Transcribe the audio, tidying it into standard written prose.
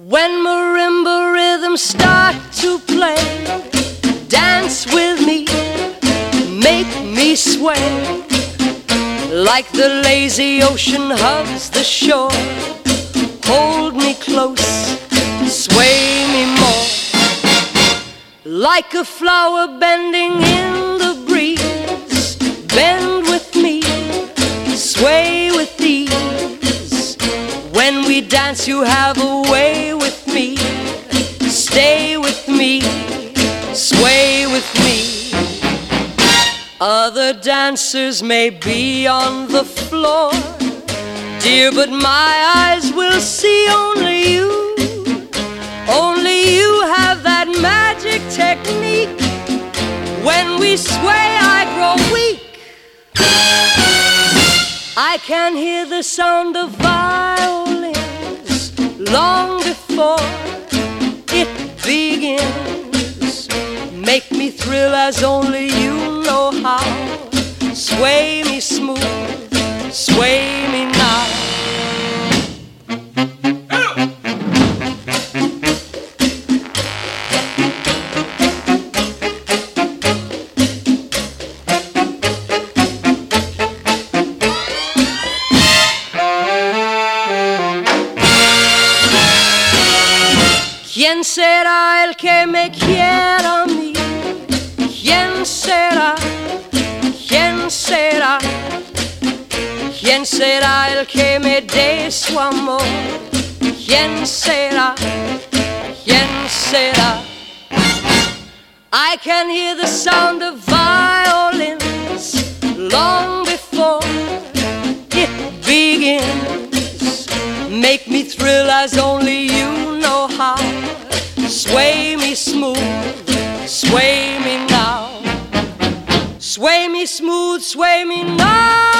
When marimba rhythms start to play, dance with me, make me sway. Like the lazy ocean hugs the shore, hold me close, sway me more. Like a flower bending in the breeze, bend with me, sway with ease. When we dance you have a way with me, stay with me, sway with me. Other dancers may be on the floor, dear, but my eyes will see only you. Only you have that magic technique. When we sway I grow weak. I can hear the sound of violins long before it begins. Make me thrill as only you know how. Sway me smooth, sway me now. ¿Quién será el que me quiera a mí? ¿Quién será? ¿Quién será? ¿Quién será el que me dé su amor? ¿Quién será? ¿Quién será? I can hear the sound of violins long before it begins. Make me thrill as only you know how. Sway me smooth, sway me now. Sway me smooth, sway me now.